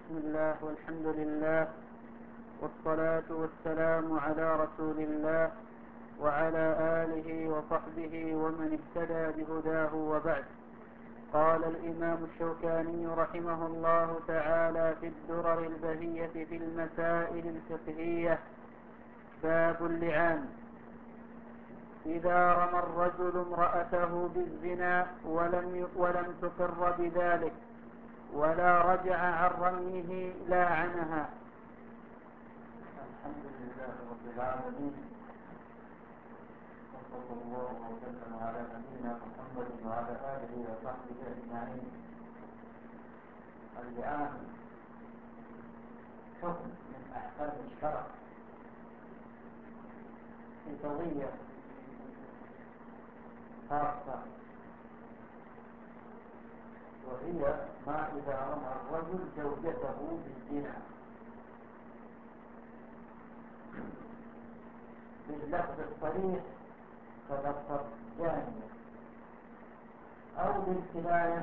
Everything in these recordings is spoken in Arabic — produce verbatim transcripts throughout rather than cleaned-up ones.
بسم الله والحمد لله والصلاة والسلام على رسول الله وعلى آله وصحبه ومن اهتدى بهداه وبعد. قال الإمام الشوكاني رحمه الله تعالى في الدرر البهية في المسائل الفقهية: باب اللعان. إذا رمى الرجل امرأته بالزنا ولم ولم تقر بذلك ولا رجع عن رميه لاعنها. الحمد لله رب العالمين، وصلى الله وسلم على نبينا محمد وعلى آله وصحبه أجمعين. اللعان حكم من أحكام الشرع في قضية خاصة، وهي ما إذا رمى الرجل زوجته بالزنا باللفظ الصريح كلفظ جانية، أو بالكناية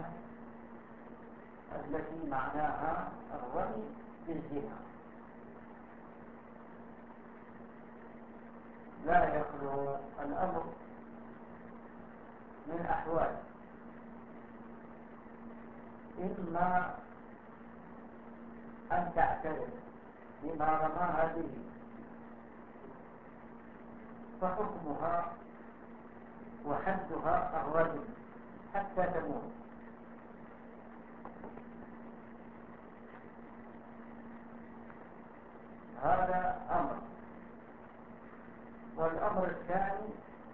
التي معناها الرمي بالزنا. لا يخلو الأمر من أحوال: إما أن تعترف بما رماها به فحكمها وحدها الرجم حتى تموت، هذا أمر. والأمر الثاني: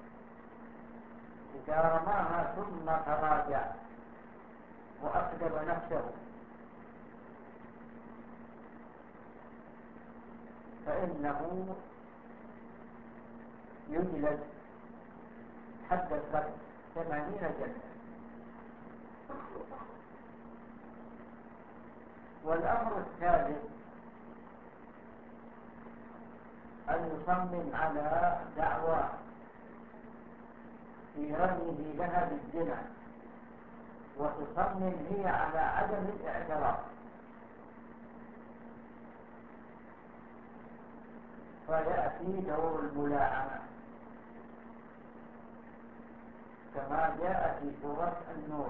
إذا رماها ثم تراجع وأكذب نفسه فإنه يجلد حد القتل ثمانين جلدة. والأمر الثالث: أن يصمم على دعوى في رميه لها بالزنا، وتصمم هي على عدم الاعتراف، فيأتي دور الملاعنة كما جاء في سورة النور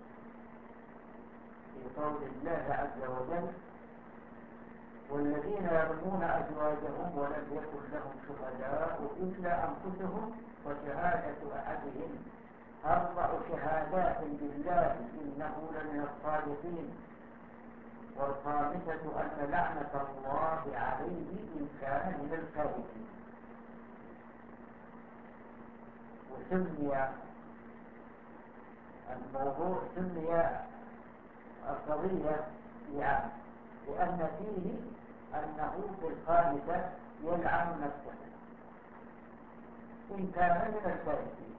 في قول الله عز وجل: والذين يرمون أزواجهم ولم يكن لهم شهداء إلا أنفسهم وشهادة أحدهم أربع شهادات بالله إنه لمن الصادقين والخامسة أن لعنة الله عليه إن كان من الكاذبين. وسمي الموضوع سمي القضية لعام لأن فيه أنه في الخامسة يلعن نفسه إن كان من الكاذبين.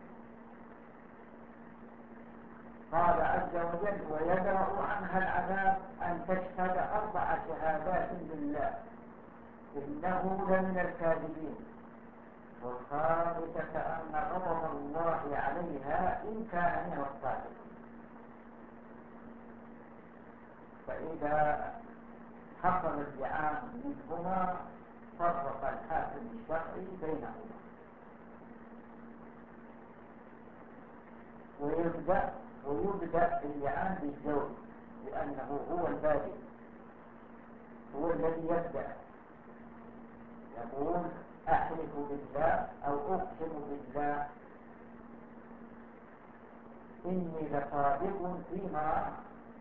قال عز وجل: ويدرأ عنها العذاب أن تشهد أربع شهادات بالله إنه لمن الكاذبين والخامسة أن غضب الله عليها إن كان من الصادقين. فإذا حصل اللعان منهما فرق الحاكم الشرعي بينهما، ويبدأ ويبدأ اللعان بالزوج لأنه هو البادئ، هو الذي يبدأ يقول: أحلف بالله أو أقسم بالله إني لصادق فيما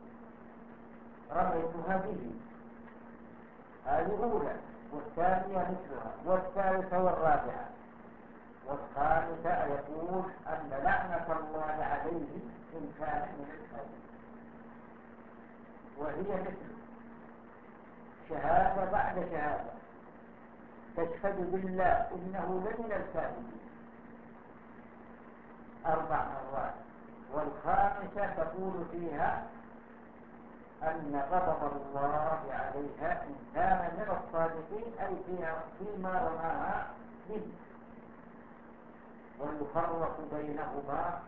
رميتها به. هذه أولى، والثانية مثلها، والثالثة والرابعة، والخامسة يقول أن لعنة الله عليه إن كان من الكاذبين. وهي مثل شهادة بعد شهادة، تشهد بالله إنه لمن الكاذبين أربع مرات، والخامسة تقول فيها أن غضب الله عليها إن كان من الصادقين، أي فيها فيما رماها به. ويفرق بينهما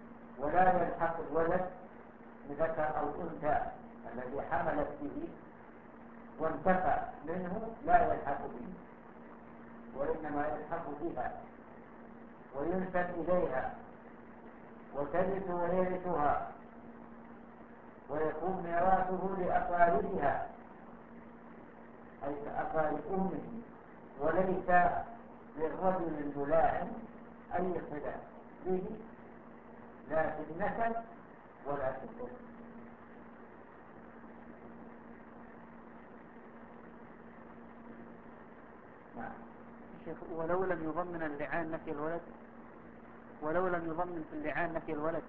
ولا يلحق الولد بذكر أو أنثى الذي حملت به وانتفع منه لا يلحق به، وإنما يلحق بها وينسب إليها وترث ويرثها ويكون ميراثه لأقاربها أي أقارب أمه، وليس للرجل الملاعن أي صلة به لا في النسب ولا في الدم. نعم. شيخ، ولو لم يضمن اللعان نفي الولد، ولو لم يضمن في اللعان نفي الولد،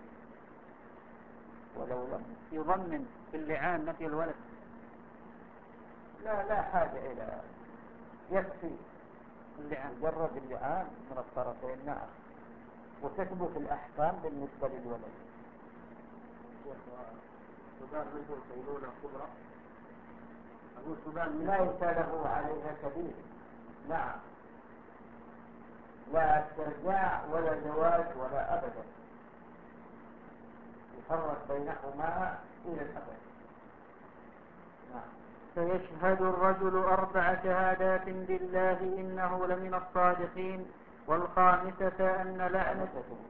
ولو لم يضمن في اللعان نفي الولد، لا لا حاجة إلى، يكفي اللعان مجرد اللعان من الطرفين. نعم، وتثبت الأحكام بالنسبة للولد. سودان منه سيلولة كبرى، أقول سودان ليس له عليها كبير. نعم، لا استرجاع ولا زواج ولا أبدا، يفرق بينهما إلى الأبد. نعم. فيشهد الرجل أربع شهادات بالله إنه لمن الصادقين، والخامسة أن لعنة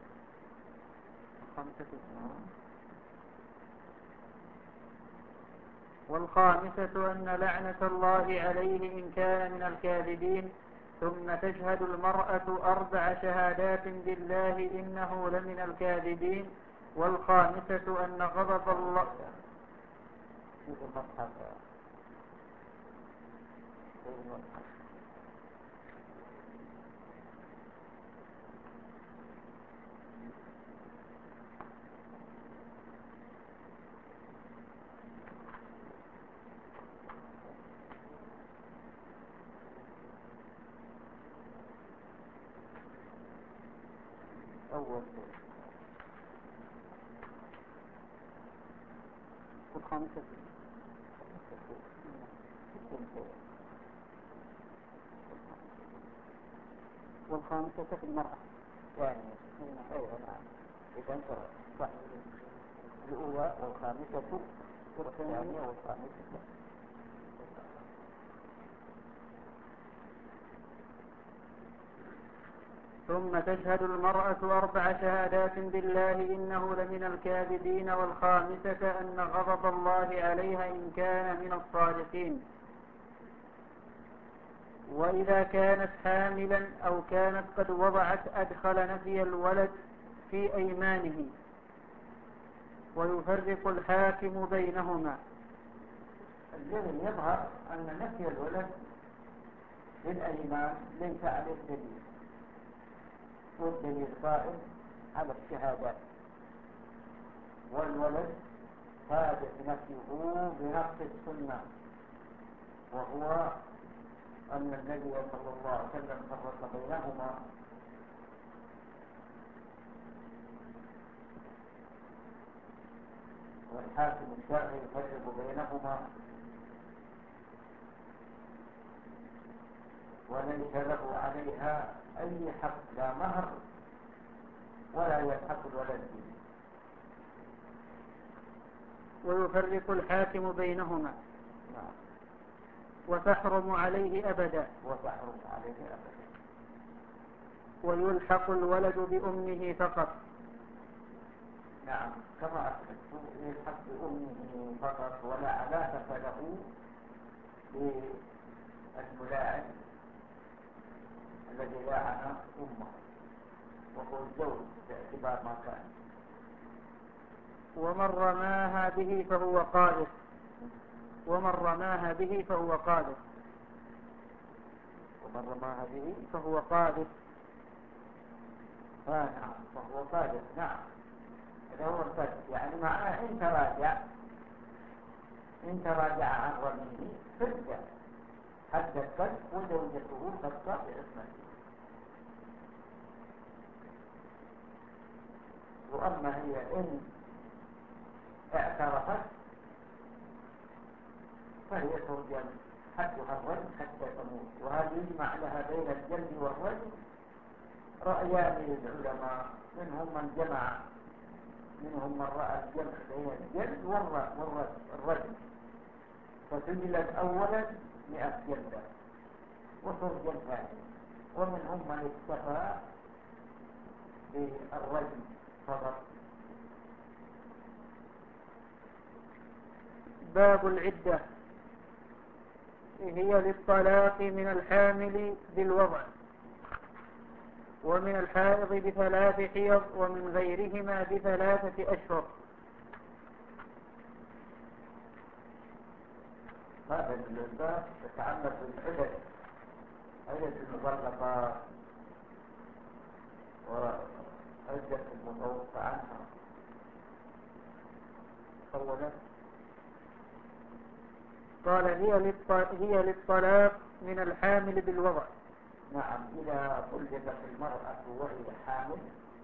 والخامسة أن لعنة الله عليه إن كان من الكاذبين. ثم تشهد المرأة أربع شهادات بالله إنه لمن الكاذبين، والخامسة أن غضب الله أول والخامسة والخامسة في المرأة يعني أيوة. نعم، إذا انت صح. الأولى والخامسة والثانية والخامسة. ثم تشهد المرأة أربع شهادات بالله إنه لمن الكاذبين، والخامسة أن غضب الله عليها إن كان من الصادقين. وإذا كانت حاملا أو كانت قد وضعت أدخل نفي الولد في أيمانه، ويفرق الحاكم بينهما. الذي يظهر أن نفي الولد في الأيمان ليس عليه دليل، والدليل قائم على الشهادات، والولد ثابت نفيه بنص السنة، وهو أن النبي صلى الله عليه وسلم فرق بينهما والحاكم الشرعي يفرق بينهما، وليس له عليها أي حق، لا مهر ولا يلحق الولد به. ويفرق الحاكم بينهما. نعم. وتحرم عليه أبدا. وتحرم عليه أبدا. ويلحق الولد بأمه فقط. نعم، كما أثبت يلحق بأمه فقط، ولا علاقة له بالملاعن الذي لاعن أمه، وهو الزوج باعتبار ما كان. ومن رماها به فهو قاذف. ومن رماها به فهو قاذف. ومن رماها به فهو قاذف. آه نعم، فهو قاذف. نعم، هذا هو القذف، يعني معناه إن تراجع إن تراجع عن رميه فرجع حد القذف، وزوجته تبقى بعصمته. وأما هي إن اعترفت فهي ترجم حدها الرجم حتى تموت. وهذا يجمع لها بين الجلد والرجم رأيان للعلماء، منهم من جمع منهم من رأى الجمع بين الجلد والرجم، فتجلد أولا مئة جلدة وترجم ثانية، ومنهم من اكتفى بالرجم فقط. باب العدة، هي للطلاق من الحامل بالوضع، ومن الحائض بثلاث حيض، ومن غيرهما بثلاثة أشهر. هذا الباب يتعلق بالعدد، عدة المطلقات وعدة المتوفى عنها. أولا قال هي هي للطلاق من الحامل بالوضع. نعم، إذا طلقت المرأة وهي حامل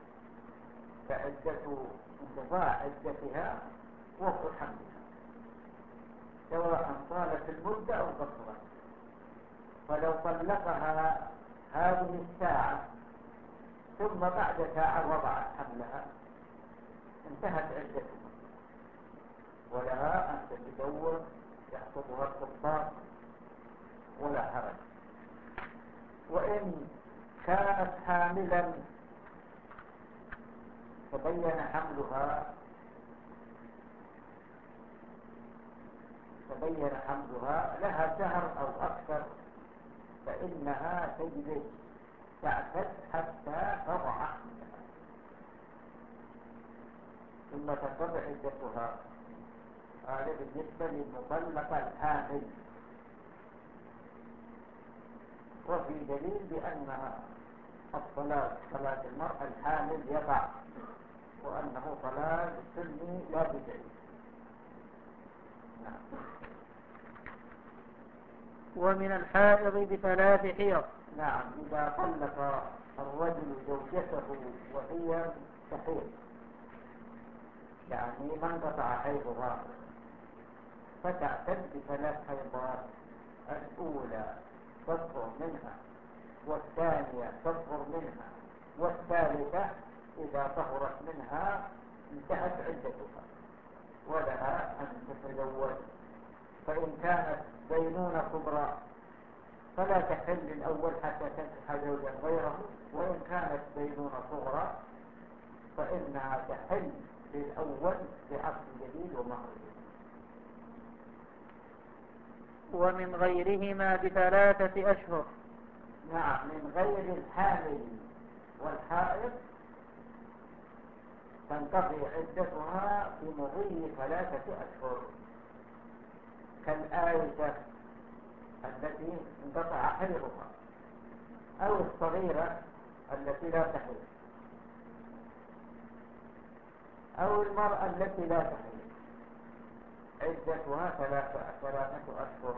فعدة انقضاء عدتها وقت حملها، سواء طالت المدة أو قصرت. فلو طلقها هذه الساعة ثم بعد ساعة وضعت حملها انتهت عدتها، ولها أن تتزوج يخطبها الكفار ولا حرج. وإن كانت حاملا تبين حملها تبين حملها لها شهر أو أكثر، فإنها تجلس تعتد حتى تضع حملها ثم تنقضي عدتها. هذا بالنسبة للمطلقة الحامل. وفي دليل بأن الطلاق طلاق المرأة الحامل يقع، وأنه طلاق سني لا بدعي. نعم. ومن الحائض بثلاث حيض. نعم، إذا طلق الرجل زوجته وهي تحيض، يعني ما انقطع حيضها، فتعتد بثلاث حيضات، الأولى تطهر منها، والثانية تطهر منها، والثالثة إذا طهرت منها انتهت عدتها ولها أن تتزوج. فإن كانت بينونة كبرى فلا تحل الأول حتى تنكح زوجا غيره، وإن كانت بينونة صغرى فإنها تحل للأول بعقد جديد ومهر جديد. ومن غيرهما بثلاثة أشهر. نعم، من غير الحامل والحائض تنقضي عدتها في مضي ثلاثة أشهر، كالآية التي انقطع حيضها، أو الصغيرة التي لا تحيض، أو المرأة التي لا تحيض، عدتها ثلاثة ثلاثة أشهر.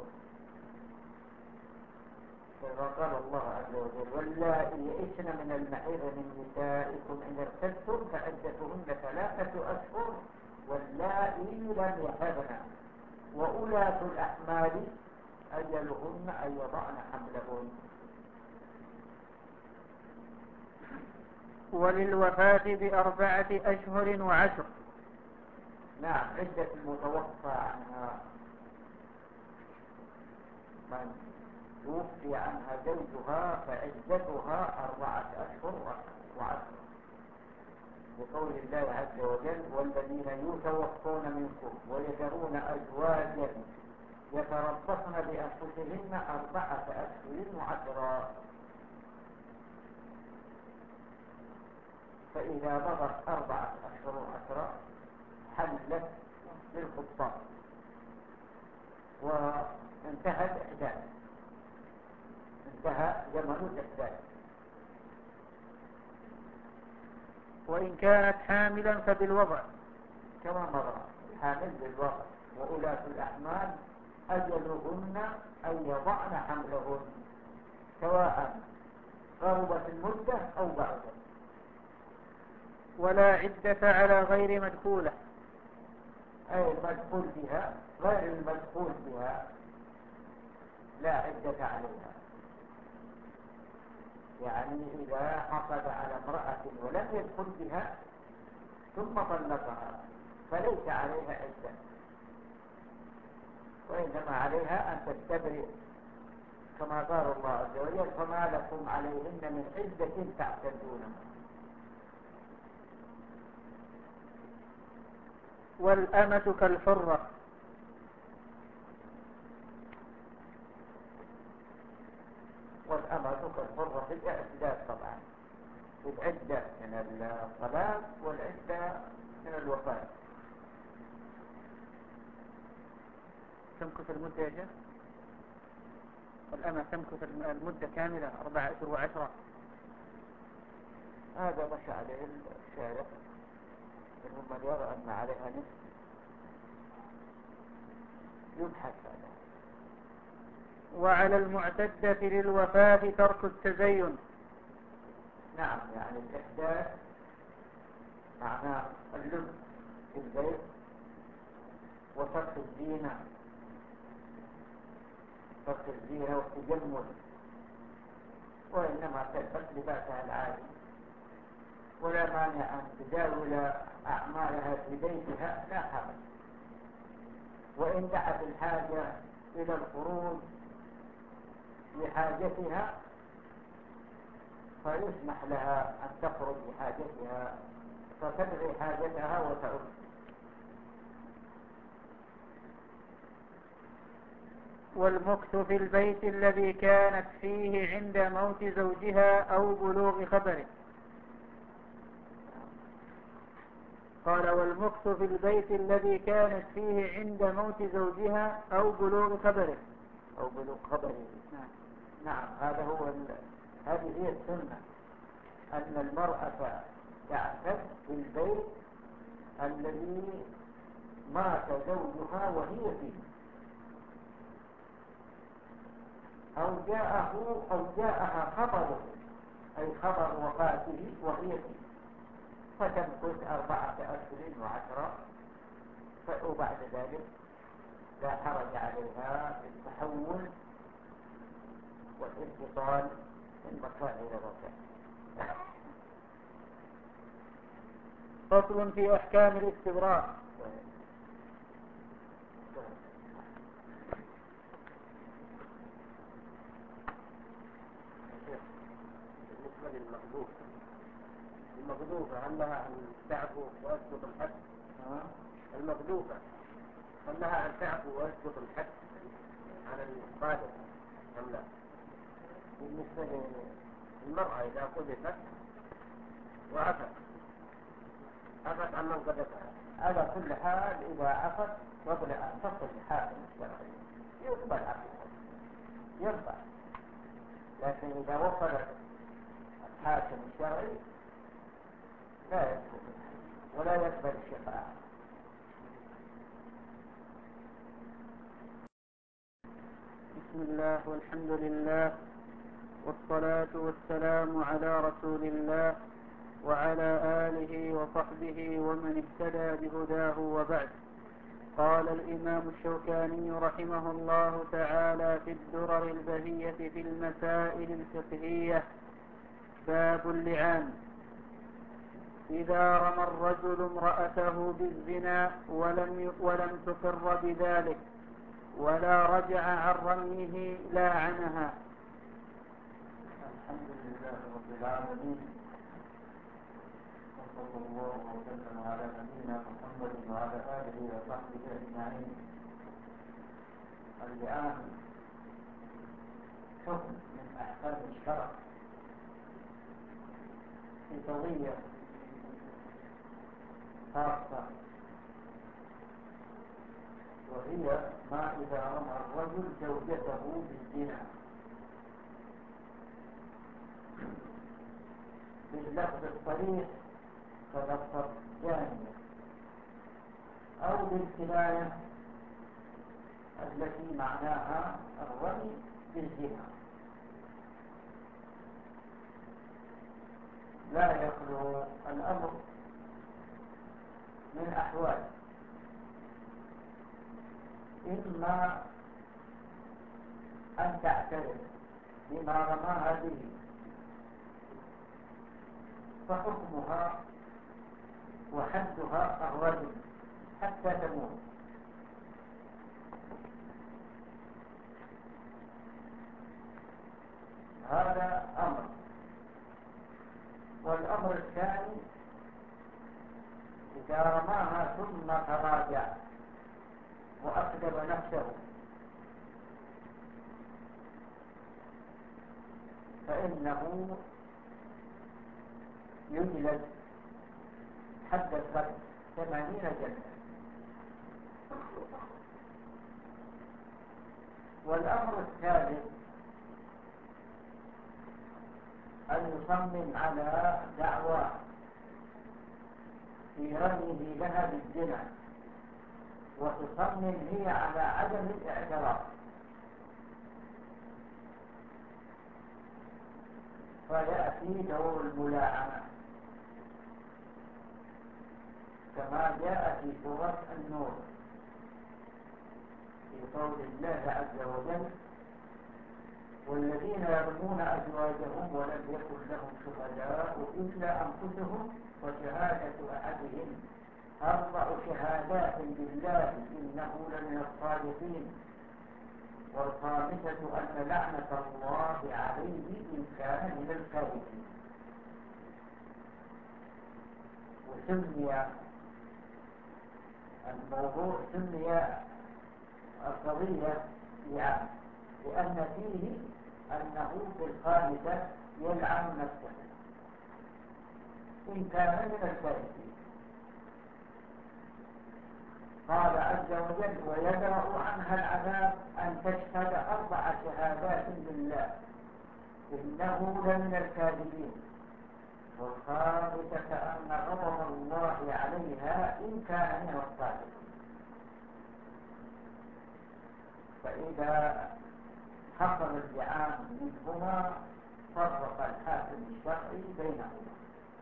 كما قال الله عز وجل: واللائي يئسن من المحيض من نسائكم إن ارتبتم فعدتهن ثلاثة أشهر واللائي لم يحضن وأولاة الأحمال أجلهن أن يضعن حملهن. وللوفاة بأربعة أشهر وعشر. نعم، عدة المتوفى عنها من توفي عنها زوجها فعدتها أربعة أشهر وعشر، بقول الله عز وجل: والذين يتوفون منكم ويذرون أزواجا يتربصن بأنفسهن أربعة أشهر وعشرا. فإذا بلغت أربعة أشهر وعشرا حلت للخطاب وانتهت إحداث انتهى زمن الإحداث. وإن كانت حاملا فبالوضع كما مضى، حامل بالوضع. وأولاة الأحمال أجلهن أن يضعن حملهن، سواء قربت المدة أو بعدت. ولا عدة على غير مدخولة، أي المدخول بها غير المدخول بها لا عدة عليها. يعني إذا حصل على امرأة ولم يدخل بها ثم طلقها فليس عليها عدة، وإنما عليها أن تستبرئ كما قال الله عز وجل فما لكم عليهن من عدة تعتدونها. والأمة كالحرة. والأمة كالحرة في الاعتداد طبعا، في العدة من الطلاق والعدة من الوفاة. تمكث المدة يا شيخ؟ والأمة تمكث المدة كاملة أربعة أشهر وعشرة. هذا مشى عليه الشارع، منهم من يرى أن عليها نصف، يبحث عنها. وعلى المعتدة للوفاة ترك التزين. نعم، يعني الإحداث معناه اللبس في البيت وترك الزينة، ترك الزينة والتجمل، وإنما تلبس لباسها العادي، ولا مانع أن تداول أعمالها في بيتها لا حرج. وإن دعت الحاجة إلى الخروج لحاجتها فيسمح لها أن تخرج لحاجتها فتدعي حاجتها وتعود. والمكث في البيت الذي كانت فيه عند موت زوجها أو بلوغ خبره. قال والمكث في البيت الذي كانت فيه عند موت زوجها أو بلوغ خبره. أو بلوغ خبره. نعم. نعم، هذا هو ال... هذه هي السنة، أن المرأة تعتد في البيت الذي مات زوجها وهي فيه، أو جاءه أو جاءها خبره، أي خبر وفاته وهي فيه، فتمكث أربعة أشهر وعشرة، وبعد ذلك لا حرج عليها في التحول والانتقال من مكان إلى مكان. فصل في أحكام الاستبراء. بالنسبة للمغلوبة، المغلوبة هل لها أن تعفو ويسقط الحد؟ المغلوبة هل لها أن تعفو ويسقط الحد على القادر أم لا؟ بالنسبة للمرأة إذا قذفت وعفت عفت عن من قذفها، على كل حال إذا عفت قبل أن تصل لحاكم الشرعي يقبل عفوها، يقبل، لكن إذا وصلت الحاكم الشرعي لا يقبل ولا يقبل الشفاعة. بسم الله والحمد لله والصلاة والسلام على رسول الله وعلى آله وصحبه ومن اهتدى بهداه وبعد. قال الإمام الشوكاني رحمه الله تعالى في الدرر البهية في المسائل الفقهية: باب اللعان. إذا رمى الرجل امرأته بالزنا ولم ولم تقر بذلك ولا رجع عن رميه لاعنها. الحمد لله رب العالمين، وصلى الله وسلم على نبينا محمد وعلى آله وصحبه أجمعين. اللعان حكم من أحكام الشرع في قضية خاصة، وهي ما إذا رمى الرجل زوجته بالزنا باللفظ الصريح كلفظ جانية، أو بالكناية التي معناها الرمي بالزنا. لا يخلو الأمر من أحوال: إما أن تعترف بما رماها به فحكمها وحدها الرجم حتى تموت، هذا أمر. والأمر الثاني إذا رماها ثم تراجع وأكذب نفسه فإنه يجلد حد القتل ثمانين جلدة. والأمر الثالث أن يصمم على دعوى في رميه لها بالزنا، وتصمم هي على عدم الاعتراف، فيأتي دور الملاعنة كما جاء في سورة النور في قول الله عز وجل: والذين يرمون أزواجهم ولم يكن لهم شهداء إلا أنفسهم وشهادة أحدهم أربع شهادات بالله إنه لمن الصادقين والخامسة أن لعنة الله عليه إن كان من الكاذبين. وسمي الموضوع سمي القضية يعني لأن فيه أنه في الخامسة يلعن نفسه إن كان من الكاذبين. قال عز وجل: ويدرأ عنها العذاب أن تشهد أربع شهادات بالله إنه لمن الكاذبين والخامسة أن غضب الله عليها إن كان من الصادقين. فإذا حصل اللعان منهما فرق الحاكم الشرعي بينهما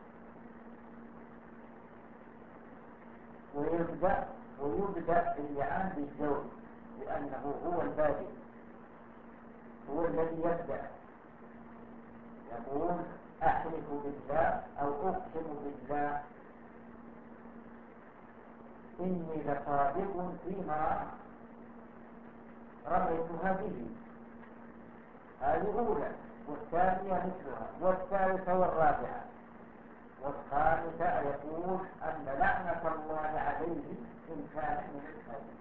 ويبدأ ويبدأ اللعان بالزوج لأنه هو البادئ، هو الذي يبدأ يقول: أحلف بالله أو أقسم بالله إني لصادق فيما رميتها به. هذه أولى، والثانية مثلها، والثالثة والرابعة، والخامسة يقول أن لعنة الله عليه إن كان من الكاذبين.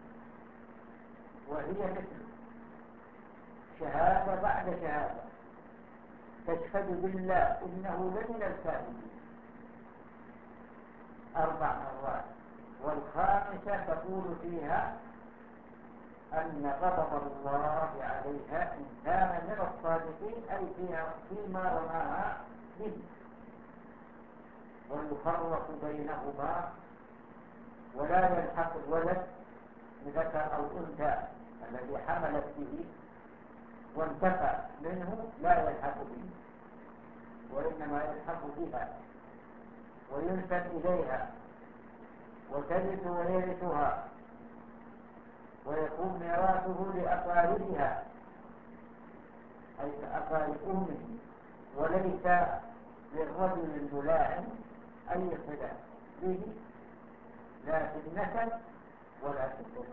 وهي مثل شهادة بعد شهادة، تشهد بالله إنه لمن الكاذبين أربع مرات، والخامسة تقول فيها أن غضب الله عليها إن كان من الصادقين أي فيها فيما رماها به، ويفرق بينهما ولا يلحق الولد بذكر أو أنثى الذي حملت به وانتفى منه، لا يلحق به وإنما يلحق بها وينسب إليها وترث ويرثها ويكون ميراثه لأقاربها أي أقارب أمه، وليس للرجل الملاعن أي صلة به لا في النسب ولا في الدم.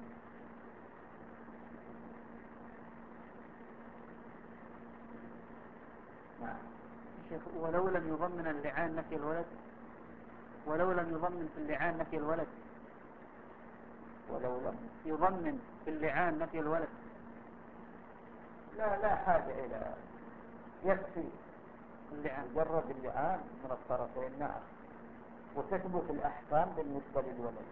نعم. شيخ، ولو لم يضمن اللعان نفي الولد، ولو لم يضمن في اللعان نفي الولد، ولو لم يضمن في اللعان نفي الولد، لا لا حاجة إلى، يكفي اللعان مجرد اللعان من الطرفين. نعم. وتثبت الأحكام بالنسبة للولد.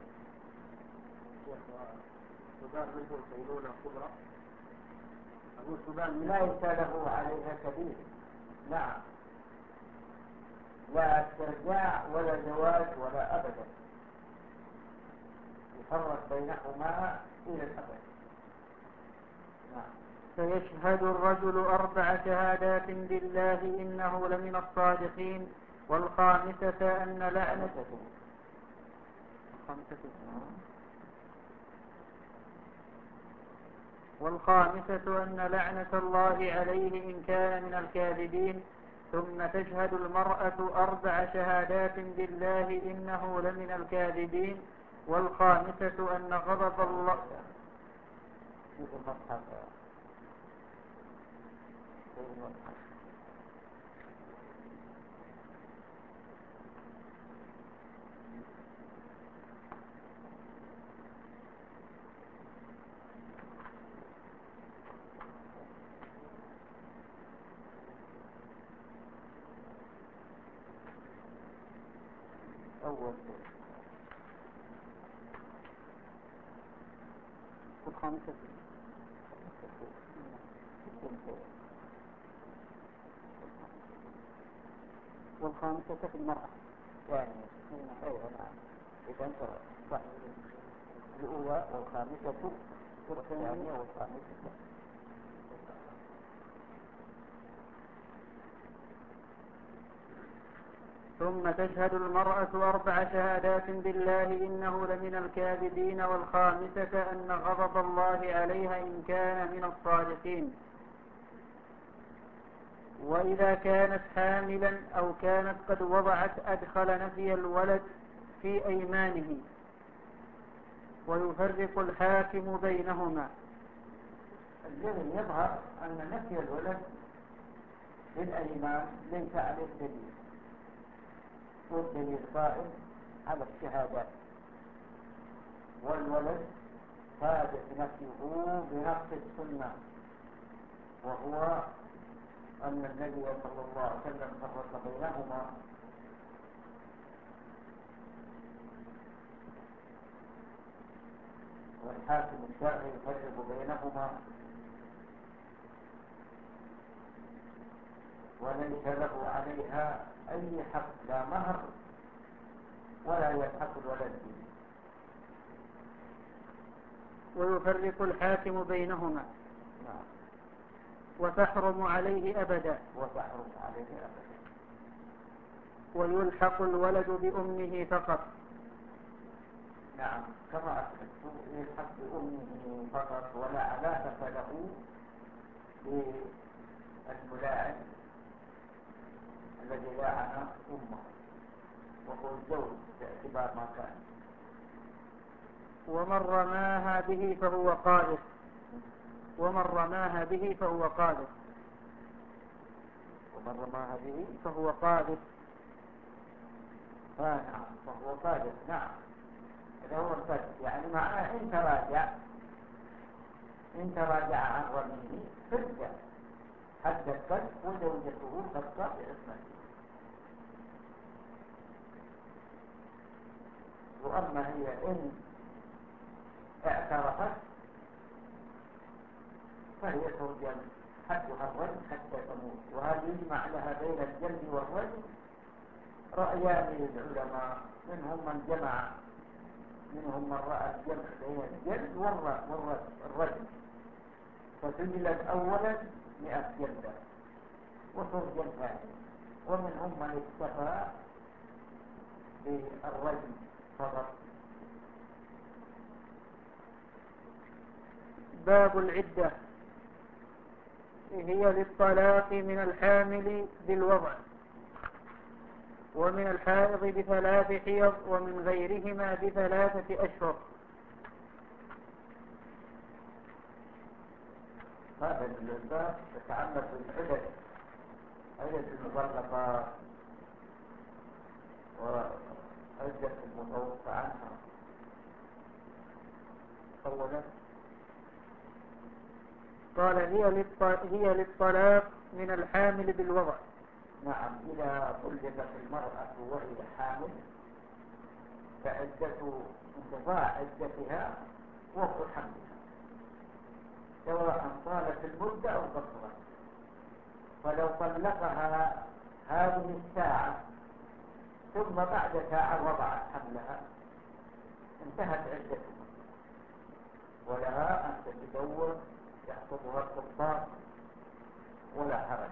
سبان منه سينونة كبرى، أقول سبان ليس له عليها كبير. نعم، لا استرجاع ولا زواج ولا أبدا، يفرق بينهما إلى الأبد. نعم. فيشهد الرجل أربع شهادات بالله إنه لمن الصادقين والخامسة أن لعنة والخامسة أن لعنة الله عليه إن كان من الكاذبين. ثم تشهد المرأة أربع شهادات بالله إنه لمن الكاذبين والخامسة أن غضب الله الشهرين والحمل. أول الخامسة والخامسة في المرأة يعني أيوة نعم. إذا أنت صح الأولى والخامسة والثانية والخامسة. ثم تشهد المرأة أربع شهادات بالله إنه لمن الكاذبين والخامسة أن غضب الله عليها إن كان من الصادقين. وإذا كانت حاملا أو كانت قد وضعت أدخل نفي الولد في أيمانه ويفرق الحاكم بينهما. الذي يظهر أن نفي الولد في الأيمان ليس عليه دليل، والدليل قائم على الشهادات، والولد ثابت نفيه بنص السنة، وهو أن النبي صلى الله عليه وسلم فرق بينهما والحاكم الشرعي يفرق بينهما، وليس له عليها أي حق، لا مهر ولا يلحق الولد به. ويفرق الحاكم بينهما. نعم. وتحرم عليه أبدا. وتحرم عليه أبدا. ويلحق الولد بأمه فقط. نعم كما أثبت يلحق بأمه فقط، ولا علاقة له بالملاعن الذي لاعن أمه، وهو الزوج باعتبار ما كان. ومن رماها به فهو قاذف. ومن رماها به فهو قاذف. ومن رماها به فهو قاذف. آه نعم فهو قاذف. نعم هذا هو القذف، يعني معناه إن تراجع إن تراجع عن رميه فرجع حد القذف وزوجته تبقى باسمه. وأما هي إن اعترفت فهي ترجم حدها الرجم حتى تموت. وهذا يجمع لها بين الجلد والرجم رأيان للعلماء، منهم من جمع منهم من رأى الجمع بين الجلد والرجم، فتجلد أولا مئة جلدة وترجم ثانيا، ومنهم من اكتفى بالرجم فقط. باب العدة هي للطلاق من الحامل بالوضع، ومن الحائض بثلاث حيض، ومن غيرهما بثلاثة أشهر. هذا الباب يتعلق بالعدد، عدد المطلقات وعدة المتوفى عنها. أولا قال هي هي للطلاق من الحامل بالوضع. نعم إذا طلقت المرأة وهي حامل فعدة انقضاء عدتها وقت حملها، سواء طالت المدة أو قصرت. فلو طلقها هذه الساعة ثم بعد ساعة وضعت حملها انتهت عدتها، ولها أن تتزوج يحفظها القبطان ولا حرج.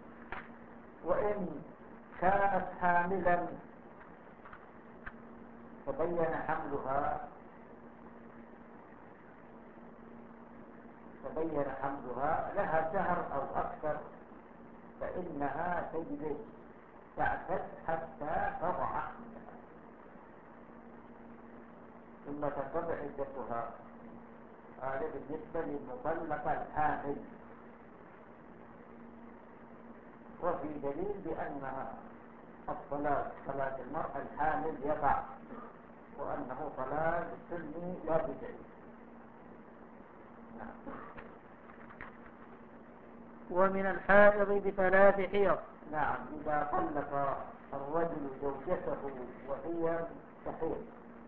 وإن كانت حاملا تبين حملها تبين حملها لها شهر أو أكثر، فإنها تجلس تعتد حتى تضع حملها ثم تنقضي عدتها. هذا بالنسبة للمطلقة الحامل. وفي دليل بأنها الصلاة صلاة المرأة الحامل يقع، وأنه صلاة سني لا بدعي. نعم. ومن الحائض بثلاث حيض. نعم، إذا طلق الرجل زوجته وهي تحيض،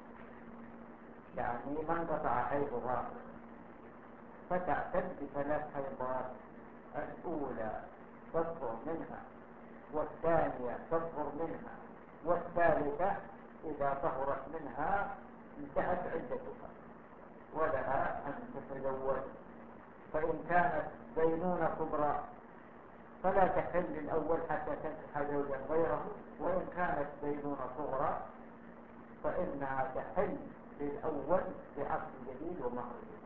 يعني ما انقطع حيضها، فتعتد بثلاث حيضات: الأولى تطهر منها، والثانية تطهر منها، والثالثة إذا طهرت منها انتهت عدتها ولها أن تتزوج. فإن كانت بينونة كبرى فلا تحل الأول حتى تنكح زوجا غيره، وإن كانت بينونة صغرى فإنها تحل للأول بعقد جديد ومهر جديد.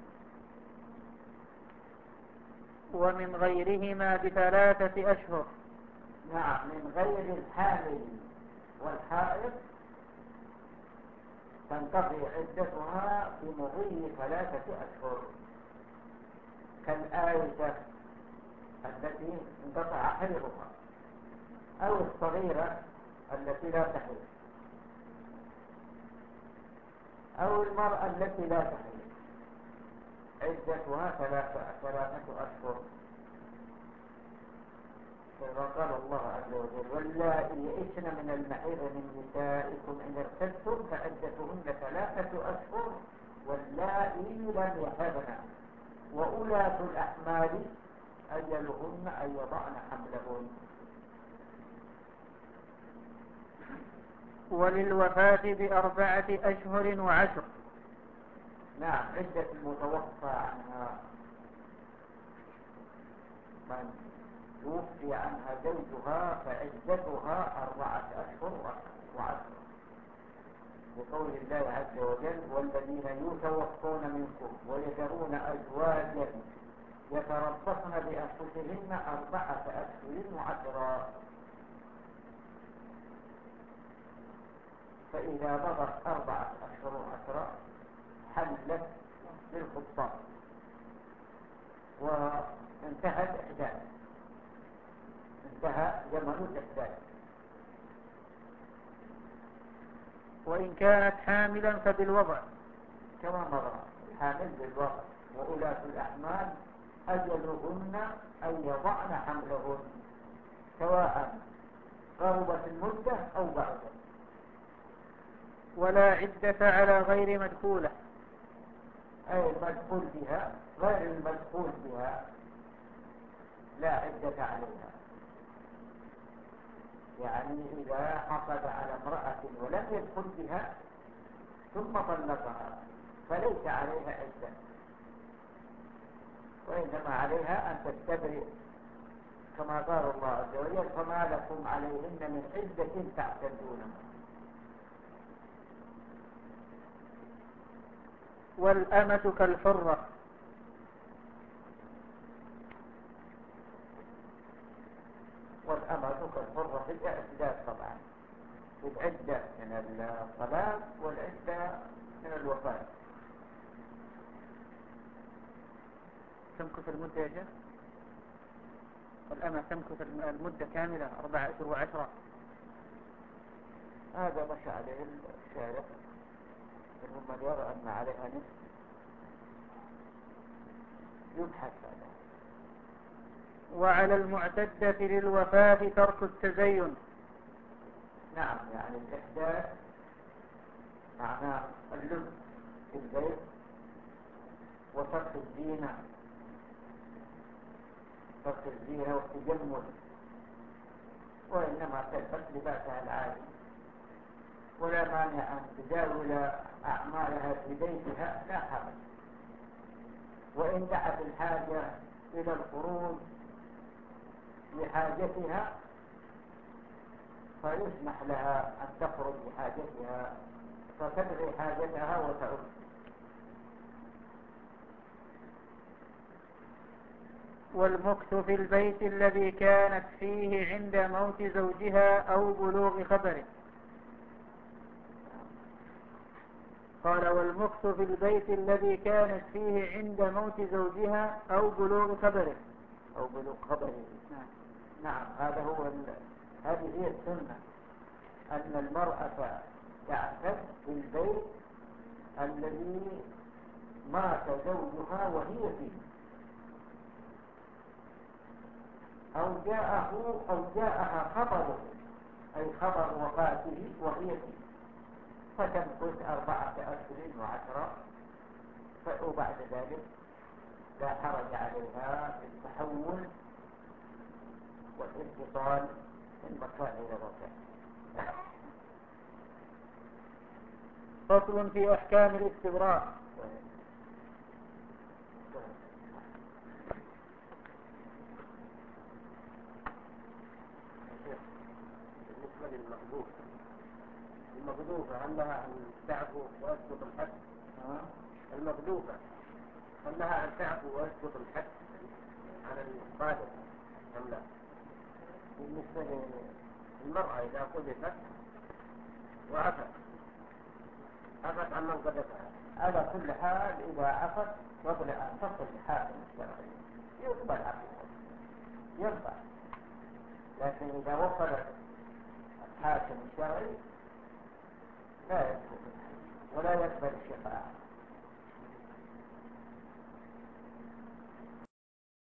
ومن غيرهما بثلاثة أشهر. نعم، من غير الحامل والحائض تنقضي عدتها في مضي ثلاثة أشهر، كالآية التي انقطع حيضها، أو الصغيرة التي لا تحيض، أو المرأة التي لا تحيض، عدتها ثلاثة ثلاثة أشهر. كما قال الله عز وجل: واللائي يئسن من المحيض من نسائكم إن ارتبتم فعدتهن ثلاثة أشهر واللائي لم يحضن وأولاة الأحمال أجلهن أن يضعن حملهن. وللوفاة بأربعة أشهر وعشر. نعم، عدة المتوفى عنها من توفي عنها زوجها فعدتها أربعة أشهر وعشر، بقول الله عز وجل: والذين يتوفون منكم ويذرون أزواجا يتربصن بأنفسهن أربعة أشهر وعشرا، فإذا بلغت أربعة أشهر وعشرا حلت للخطاب وانتهت إحداث، انتهى زمن الإحداث. وإن كانت حاملا فبالوضع كما مر، الحامل بالوضع، وأولاة الأحمال أجلهن أن يضعن حملهن سواء قربت المدة أو بعد. ولا عدة على غير مدخولة، أي المدخول بها، غير المدخول بها لا عدة عليها. يعني إذا حصل على امرأة ولم يدخل بها ثم طلقها فليس عليها عدة، وإنما عليها أن تستبرئ، كما قال الله عز وجل: فما لكم عليهن من عدة تعتدونها. والأمة كالحرة. والأمة كالحرة في الاعتداد طبعا، في العدة من الصلاة والعدة من الوفاة. تمكث المدة يا شيخ؟ الأمة تمكث المدة كاملة أربعة أشهر وعشرة. هذا مشى عليه الشارع، منهم من يرى أن عليها نصف، يبحث هذا. وعلى المعتدة للوفاة ترك التزين. نعم، يعني الإحداث معناه اللبس في البيت وترك الزينة، ترك الزينة والتجمل، وإنما تلبس لباسها العادي، ولا مانع أن تجاول أعمالها في بيتها، لا حرج. وإن دعت الحاجة إلى الخروج لحاجتها فيسمح لها أن تخرج لحاجتها، فتدعي حاجتها وتعود. والمكث في البيت الذي كانت فيه عند موت زوجها أو بلوغ خبره. قال: والمكث في البيت الذي كانت فيه عند موت زوجها أو بلوغ خبره. أو بلوغ خبره. نعم. نعم هذا هو ال... هذه هي السنة، أن المرأة تعتد في البيت الذي مات زوجها وهي فيه، أو جاءه أو جاءها خبره أي خبر وفاته وهي فيه، فتمكث أربعة أشهر وعشرة، وبعد ذلك لا حرج عليها في التحول والانتقال من مكان إلى مكان. فصل في أحكام الاستبراء. بالنسبة للمغضوب، المغضوبة هل لها أن تعفو ويسقط الحد؟ المغضوبة هل لها أن تعفو ويسقط الحد على القادر أم لا؟ بالنسبة للمرأة إذا قذفت وعفت عفت عن من قذفها، على كل حال إذا عفت قبل أن تصل الحاكم الشرعي يقبل عفوها يرفع، لكن إذا وصلت الحاكم الشرعي لا يقبل ولا يقبل الشفاعة.